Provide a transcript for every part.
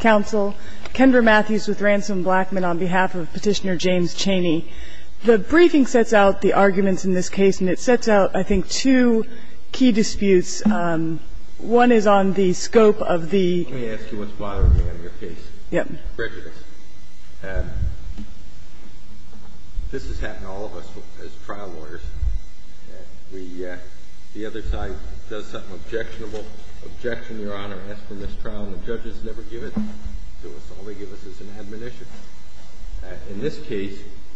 Counsel. Kendra Matthews with Ransom Blackman on behalf of Petitioner James Chaney. The briefing sets out the arguments in this case, and it sets out, I think, two key disputes. One is on the scope of the – Let me ask you what's bothering me on your case. Yep. Prejudice. This has happened to all of us as trial lawyers. The other side does something objectionable. Objection, Your Honor, ask for mistrial, and the judges never give it to us. All they give us is an admonition. In this case,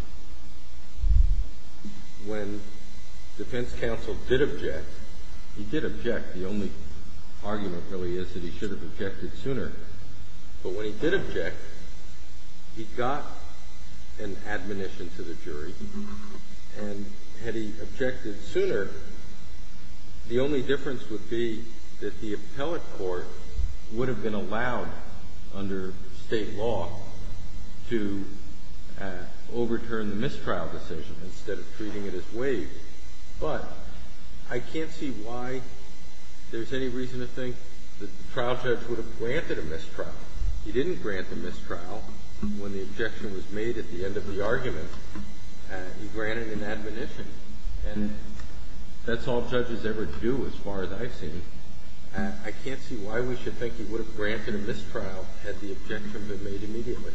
when defense counsel did object, he did object. The only argument really is that he should have objected sooner. But when he did object, he got an admonition to the jury. And had he objected sooner, the only difference would be that the appellate court would have been allowed under state law to overturn the mistrial decision instead of treating it as waived. But I can't see why there's any reason to think that the trial judge would have granted a mistrial. He didn't grant the mistrial when the objection was made at the end of the argument. He granted an admonition. And that's all judges ever do as far as I've seen. I can't see why we should think he would have granted a mistrial had the objection been made immediately.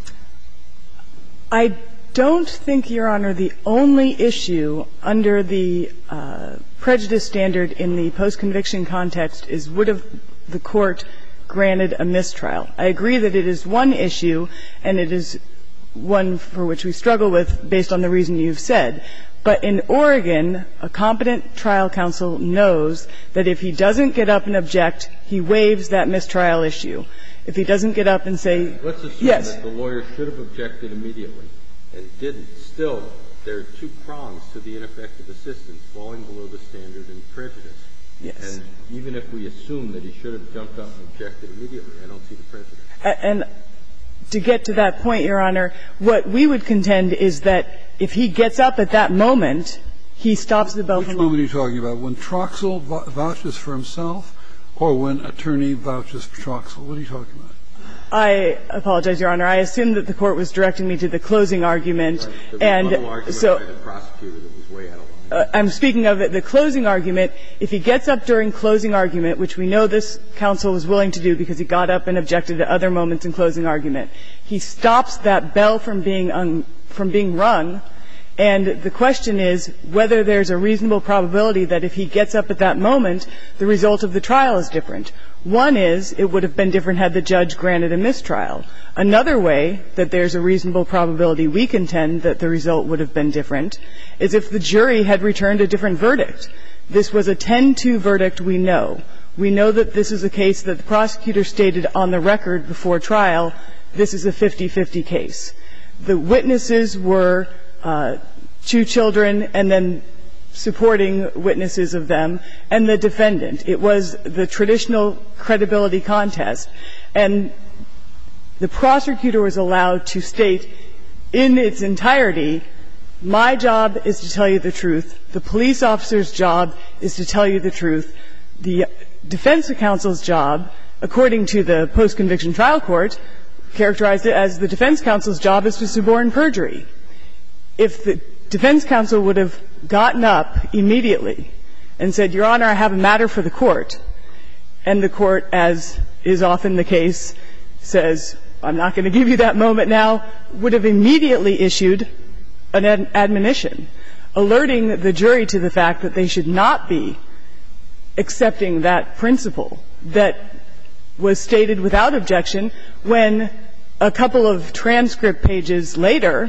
I don't think, Your Honor, the only issue under the prejudice standard in the post-conviction context is would have the court granted a mistrial. I agree that it is one issue, and it is one for which we struggle with based on the reason you've said. But in Oregon, a competent trial counsel knows that if he doesn't get up and object, he waives that mistrial issue. If he doesn't get up and say, yes. Let's assume that the lawyer should have objected immediately and didn't. Still, there are two prongs to the ineffective assistance, falling below the standard and prejudice. Yes. And even if we assume that he should have jumped up and objected immediately, I don't see the prejudice. And to get to that point, Your Honor, what we would contend is that if he gets up at that moment, he stops the bell from ringing. Which moment are you talking about? When Troxell vouches for himself or when attorney vouches for Troxell? What are you talking about? I apologize, Your Honor. I assumed that the Court was directing me to the closing argument. Right. And so by the prosecutor that was way out of line. I'm speaking of the closing argument. If he gets up during closing argument, which we know this counsel was willing to do because he got up and objected at other moments in closing argument, he stops that bell from being rung. And the question is whether there's a reasonable probability that if he gets up at that moment, the result of the trial is different. One is it would have been different had the judge granted a mistrial. Another way that there's a reasonable probability we contend that the result would have been different is if the jury had returned a different verdict. This was a 10-2 verdict, we know. We know that this is a case that the prosecutor stated on the record before trial, this is a 50-50 case. The witnesses were two children and then supporting witnesses of them, and the defendant. It was the traditional credibility contest. And the prosecutor was allowed to state in its entirety, my job is to tell you the truth. The police officer's job is to tell you the truth. The defense counsel's job, according to the post-conviction trial court, characterized it as the defense counsel's job is to suborn perjury. If the defense counsel would have gotten up immediately and said, Your Honor, I have a matter for the court, and the court, as is often the case, says, I'm not going to give you that moment now, would have immediately issued an admonition, alerting the jury to the fact that they should not be accepting that principle that was stated without objection when a couple of transcript pages later,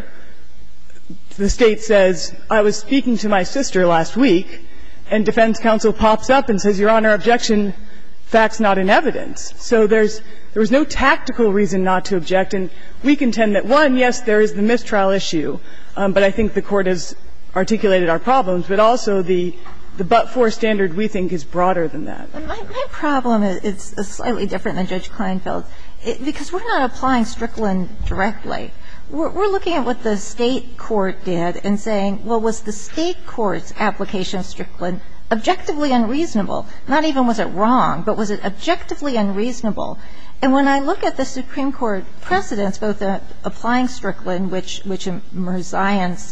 the State says, I was speaking to my sister last week, and defense counsel pops up and says, Your Honor, objection, facts not in evidence. So there was no tactical reason not to object. And we contend that, one, yes, there is the mistrial issue, but I think the Court has articulated our problems, but also the but-for standard we think is broader than that. My problem is slightly different than Judge Kleinfeld, because we're not applying Strickland directly. We're looking at what the State court did and saying, well, was the State court's application of Strickland objectively unreasonable? Not even was it wrong, but was it objectively unreasonable? And when I look at the Supreme Court precedents, both applying Strickland, which in Zions,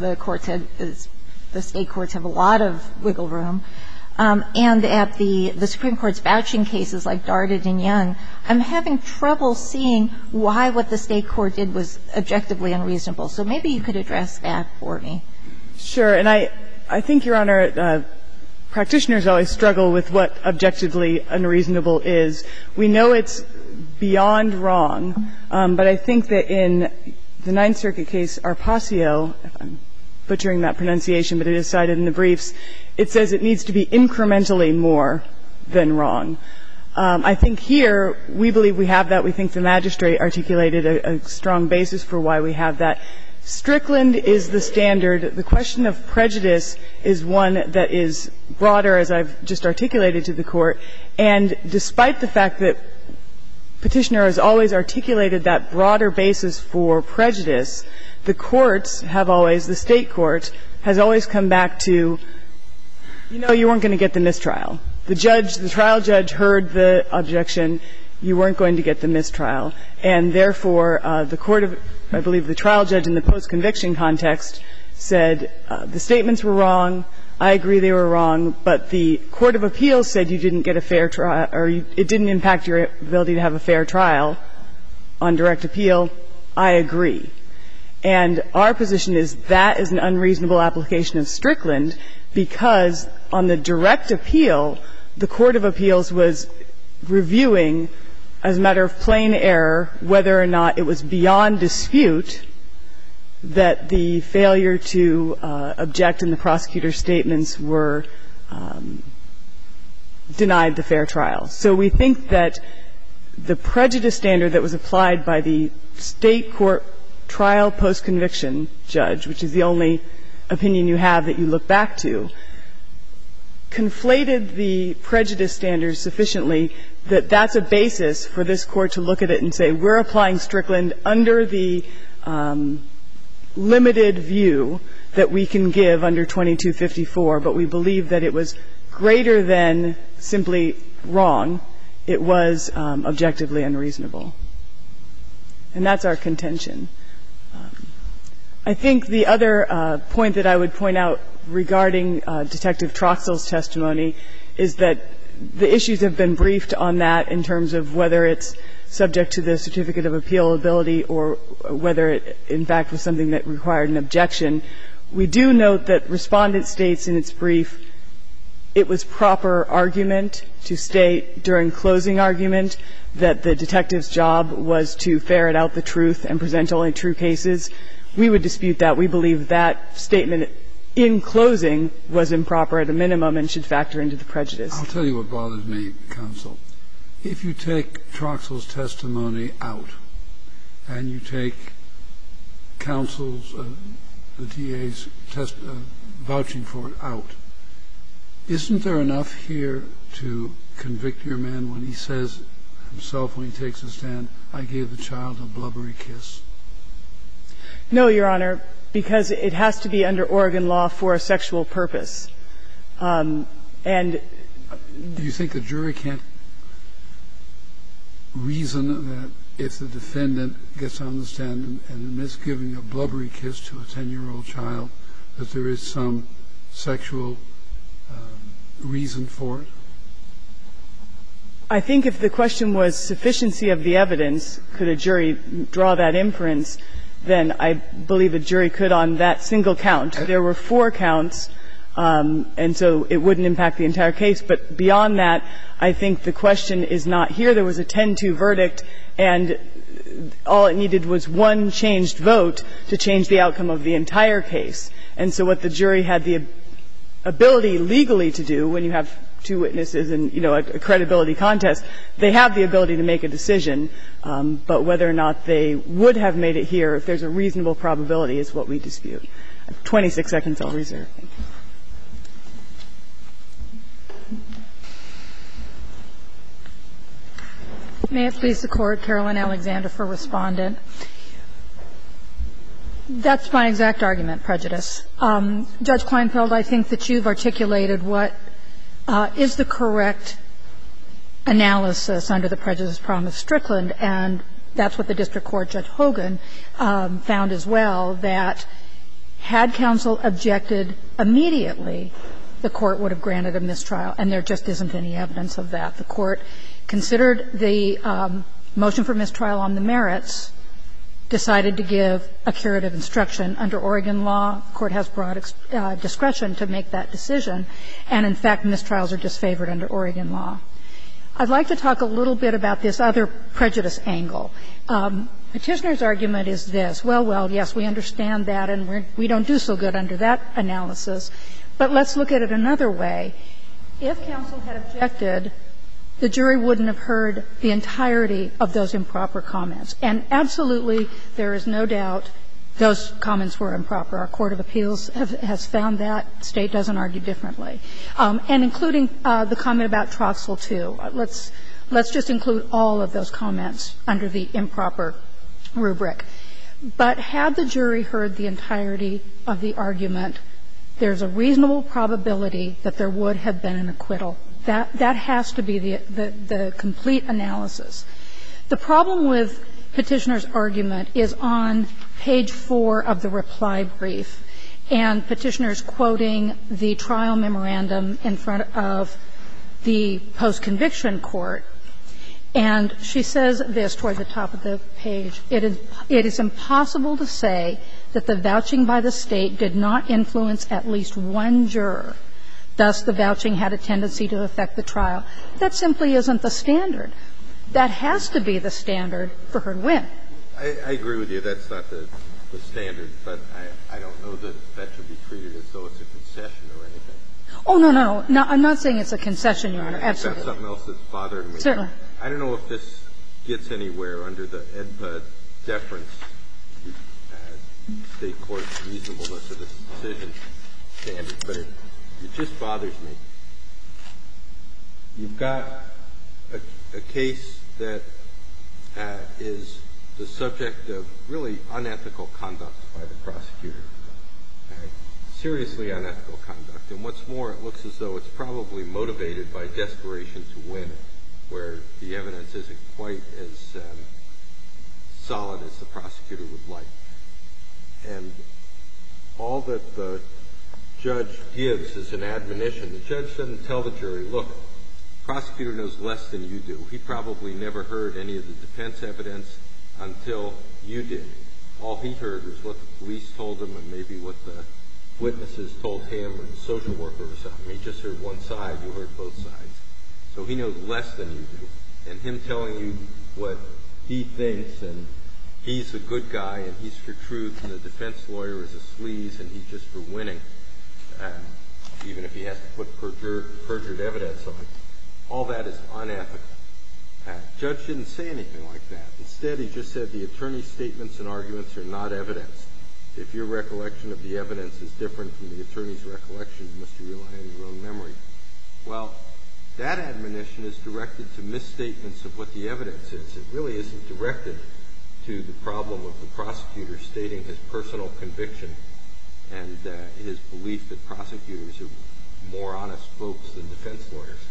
the State courts have a lot of wiggle room, and at the Supreme Court's vouching cases like Darden and Young, I'm having trouble seeing why what the State court did was objectively unreasonable. So maybe you could address that for me. Sure. And I think, Your Honor, practitioners always struggle with what objectively unreasonable is. We know it's beyond wrong, but I think that in the Ninth Circuit case, Arpacio, if I'm butchering that pronunciation, but it is cited in the briefs, it says it needs to be incrementally more than wrong. I think here we believe we have that. We think the magistrate articulated a strong basis for why we have that. Strickland is the standard. The question of prejudice is one that is broader, as I've just articulated to the Court. And despite the fact that Petitioner has always articulated that broader basis for prejudice, the courts have always, the State court has always come back to, you know, you weren't going to get the mistrial. The judge, the trial judge heard the objection. You weren't going to get the mistrial. And therefore, the court of, I believe the trial judge in the post-conviction context said the statements were wrong, I agree they were wrong, but the court of appeals said you didn't get a fair trial, or it didn't impact your ability to have a fair trial on direct appeal. I agree. And our position is that is an unreasonable application of Strickland because on the direct appeal, the court of appeals was reviewing, as a matter of plain error, whether or not it was beyond dispute that the failure to object in the prosecutor's statements were denied the fair trial. So we think that the prejudice standard that was applied by the State court trial post-conviction judge, which is the only opinion you have that you look back to, conflated the prejudice standard sufficiently that that's a basis for this Court to look at it and say, we're applying Strickland under the limited view that we can give under 2254, but we believe that it was greater than simply wrong. It was objectively unreasonable. And that's our contention. I think the other point that I would point out regarding Detective Troxell's testimony is that the issues have been briefed on that in terms of whether it's subject to the certificate of appealability or whether it, in fact, was something that required an objection. We do note that Respondent states in its brief it was proper argument to state during closing argument that the detective's job was to ferret out the truth and present only true cases. We would dispute that. We believe that statement in closing was improper at a minimum and should factor into the prejudice. I'll tell you what bothers me, counsel. If you take Troxell's testimony out and you take counsel's, the DA's vouching for it out, isn't there enough here to convict your man when he says himself when he takes a stand, I gave the child a blubbery kiss? No, Your Honor, because it has to be under Oregon law for a sexual purpose. And do you think the jury can't reason that if the defendant gets on the stand and admits giving a blubbery kiss to a 10-year-old child, that there is some sexual reason for it? I think if the question was sufficiency of the evidence, could a jury draw that inference, then I believe a jury could on that single count. There were 4 counts, and so it wouldn't impact the entire case. But beyond that, I think the question is not here. There was a 10-2 verdict, and all it needed was one changed vote to change the outcome of the entire case. And so what the jury had the ability legally to do when you have 2 witnesses and, you know, a credibility contest, they have the ability to make a decision. But whether or not they would have made it here, if there's a reasonable probability, is what we dispute. 26 seconds, I'll reserve. Thank you. May it please the Court, Carolyn Alexander for Respondent. That's my exact argument, prejudice. Judge Kleinfeld, I think that you've articulated what is the correct analysis under the prejudice prong of Strickland, and that's what the district court, Judge Hogan, found as well, that had counsel objected immediately, the court would have granted a mistrial, and there just isn't any evidence of that. The court considered the motion for mistrial on the merits, decided to give a curative instruction. Under Oregon law, the court has broad discretion to make that decision, and in fact, mistrials are disfavored under Oregon law. I'd like to talk a little bit about this other prejudice angle. Petitioner's argument is this: well, yes, we understand that, and we don't do so good under that analysis, but let's look at it another way. If counsel had objected, the jury wouldn't have heard the entirety of those improper comments. And absolutely, there is no doubt those comments were improper. Our court of appeals has found that. The State doesn't argue differently. And including the comment about Troxel, too. Let's just include all of those comments under the improper rubric. But had the jury heard the entirety of the argument, there's a reasonable probability that there would have been an acquittal. That has to be the complete analysis. The problem with Petitioner's argument is on page 4 of the reply brief, and Petitioner's quoting the trial memorandum in front of the post-conviction court. And she says this toward the top of the page: It is impossible to say that the vouching by the State did not influence at least one juror. Thus, the vouching had a tendency to affect the trial. That simply isn't the standard. That has to be the standard for her to win. I agree with you. That's not the standard, but I don't know that that should be treated as though it's a concession or anything. Oh, no. I'm not saying it's a concession, Your Honor. Absolutely. That's something else that's bothering me. Certainly. I don't know if this gets anywhere under the EDPA deference, State court's reasonableness of the decision standard, but it just bothers me. You've got a case that is the subject of really unethical conduct by the prosecutor, seriously unethical conduct. And what's more, it looks as though it's probably motivated by desperation to win, where the evidence isn't quite as solid as the prosecutor would like. And all that the judge gives is an admonition. The judge doesn't tell the jury, look, the prosecutor knows less than you do. He probably never heard any of the defense evidence until you did. All he heard was what the police told him and maybe what the witnesses told him or the social worker or something. He just heard one side. You heard both sides. So he knows less than you do. And him telling you what he thinks, and he's a good guy and he's for truth, and the defense lawyer is a sleaze and he's just for winning, even if he has to put perjured evidence on it, all that is unethical. The judge didn't say anything like that. Instead, he just said the attorney's statements and arguments are not evidence. If your recollection of the evidence is different from the attorney's recollection, you must rely on your own memory. Well, that admonition is directed to misstatements of what the evidence is. It really isn't directed to the problem of the prosecutor stating his personal conviction and his belief that prosecutors are more honest folks than defense lawyers.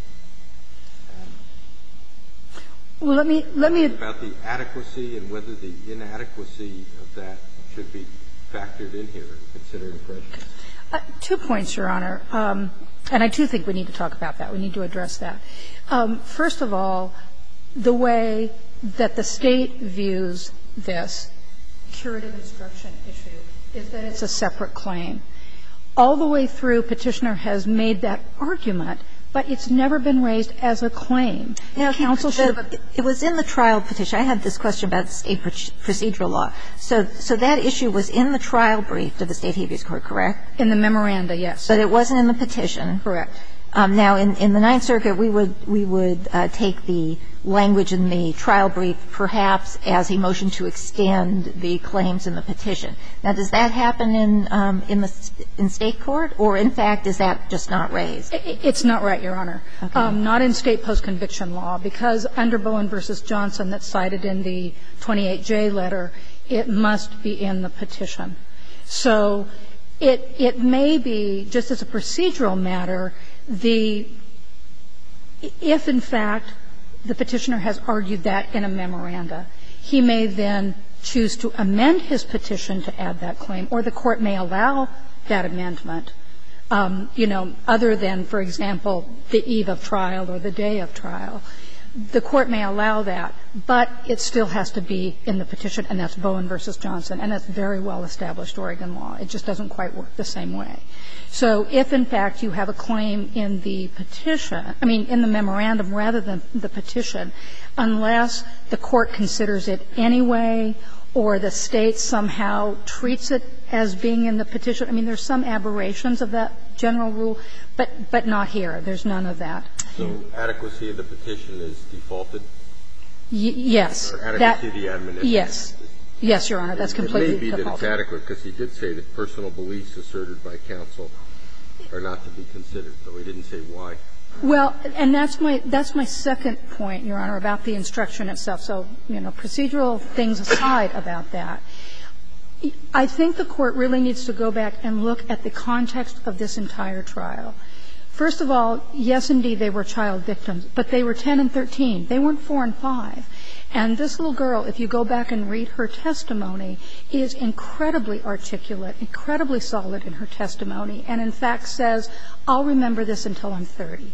Well, let me about the adequacy and whether the inadequacy of that should be factored in here and considered a prejudice. 2 points, Your Honor, and I do think we need to talk about that. We need to address that. First of all, the way that the State views this curative instruction issue is that it's a separate claim. All the way through, Petitioner has made that argument, but it's never been raised as a claim. Now, counsel should have. It was in the trial petition. I had this question about State procedural law. So that issue was in the trial brief to the State habeas court, correct? In the memoranda, yes. But it wasn't in the petition. Correct. Now, in the Ninth Circuit, we would take the language in the trial brief perhaps as a motion to extend the claims in the petition. Now, does that happen in State court, or in fact, is that just not raised? It's not right, Your Honor. Okay. Not in State post-conviction law, because under Bowen v. Johnson that's cited in the 28J letter, it must be in the petition. So it may be, just as a procedural matter, if in fact the Petitioner has argued that in a memoranda. He may then choose to amend his petition to add that claim, or the Court may allow that amendment, other than, for example, the eve of trial or the day of trial. The Court may allow that, but it still has to be in the petition, and that's Bowen v. Johnson, and that's very well-established Oregon law. It just doesn't quite work the same way. So if, in fact, you have a claim in the petition, in the memorandum rather than the petition, unless the Court considers it anyway or the State somehow treats it as being in the petition, there's some aberrations of that general rule, but not here. There's none of that. So adequacy of the petition is defaulted? Yes. Or adequacy of the admonition? Yes. Yes, Your Honor, that's completely defaulted. It may be that it's adequate, because he did say that personal beliefs asserted by counsel are not to be considered, though he didn't say why. Well, and that's my second point, Your Honor, about the instruction itself. So, procedural things aside about that, I think the Court really needs to go back and look at the context of this entire trial. First of all, yes, indeed, they were child victims, but they were 10 and 13. They weren't 4 and 5. And this little girl, if you go back and read her testimony, is incredibly articulate, incredibly solid in her testimony, and in fact says, I'll remember this until I'm 30.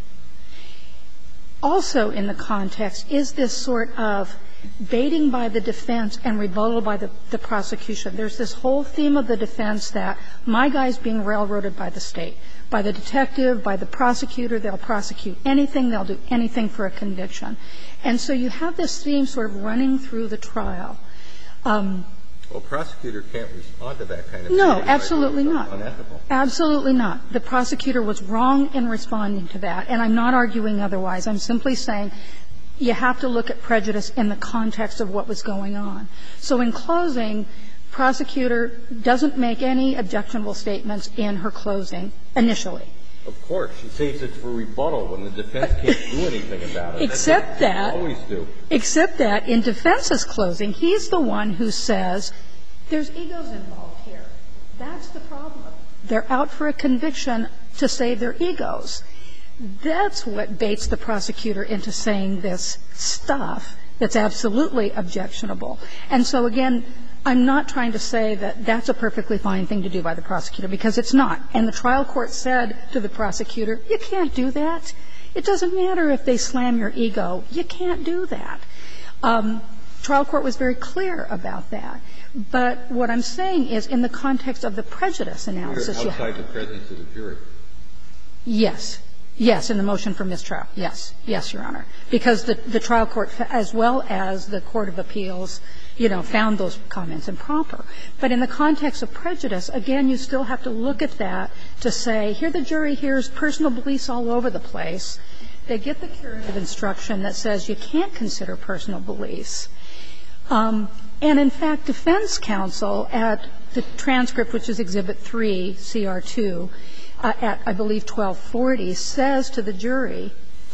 Also in the context is this sort of baiting by the defense and rebuttal by the prosecution. There's this whole theme of the defense that my guy's being railroaded by the State, by the detective, by the prosecutor. They'll prosecute anything. They'll do anything for a conviction. And so you have this theme sort of running through the trial. Well, a prosecutor can't respond to that kind of thing. No, absolutely not. Unethical. Absolutely not. The prosecutor was wrong in responding to that, and I'm not arguing otherwise. I'm simply saying you have to look at prejudice in the context of what was going on. So in closing, prosecutor doesn't make any objectionable statements in her closing initially. Of course. She saves it for rebuttal when the defense can't do anything about it. Except that, always do. Except that in defense's closing, he's the one who says there's egos involved here. That's the problem. They're out for a conviction to save their egos. That's what baits the prosecutor into saying this stuff that's absolutely objectionable. And so, again, I'm not trying to say that that's a perfectly fine thing to do by the prosecutor, because it's not. And the trial court said to the prosecutor, you can't do that. It doesn't matter if they slam your ego. You can't do that. Trial court was very clear about that. But what I'm saying is in the context of the prejudice analysis you have to. Outside the presence of the jury. Yes. Yes, in the motion for mistrial. Yes. Yes, Your Honor. Because the trial court, as well as the court of appeals, found those comments improper. But in the context of prejudice, again, you still have to look at that to say, here the jury hears personal beliefs all over the place. They get the curative instruction that says you can't consider personal beliefs. And, in fact, defense counsel at the transcript, which is Exhibit 3, CR 2, at, I believe, 1240, says to the jury,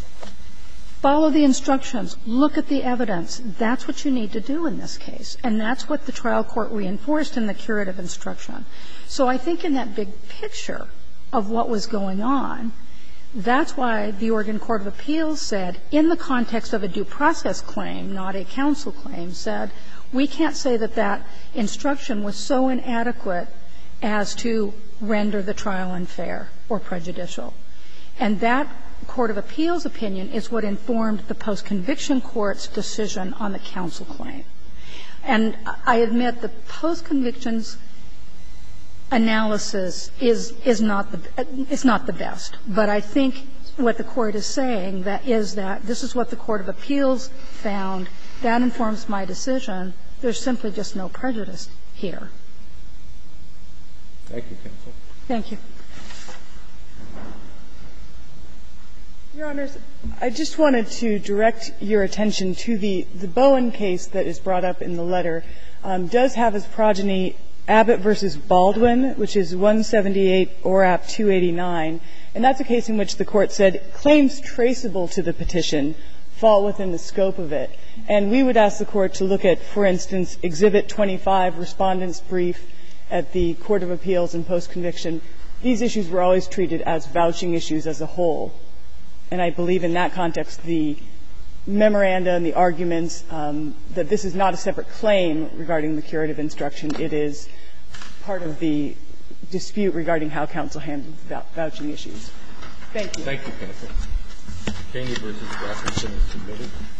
follow the instructions, look at the evidence. That's what you need to do in this case. And that's what the trial court reinforced in the curative instruction. So I think in that big picture of what was going on, that's why the Oregon Court of Appeals said, in the context of a due process claim, not a counsel claim, said, we can't say that that instruction was so inadequate as to render the trial unfair or prejudicial. And that court of appeals opinion is what informed the post-conviction court's decision on the counsel claim. And I admit the post-convictions analysis is not the best. But I think what the Court is saying is that this is what the court of appeals found. That informs my decision. There's simply just no prejudice here. Thank you, counsel. Thank you. Your Honors, I just wanted to direct your attention to the Bowen case that is brought up in the letter. Does have as progeny Abbott v. Baldwin, which is 178 ORAP 289. And that's a case in which the Court said claims traceable to the petition fall within the scope of it. And we would ask the Court to look at, for instance, Exhibit 25, Respondent's Brief at the Court of Appeals and post-conviction. These issues were always treated as vouching issues as a whole. And I believe in that context the memoranda and the arguments that this is not a separate claim regarding the curative instruction. It is part of the dispute regarding how counsel handles vouching issues. Thank you. Thank you, counsel. Cheney v. Washington is submitted.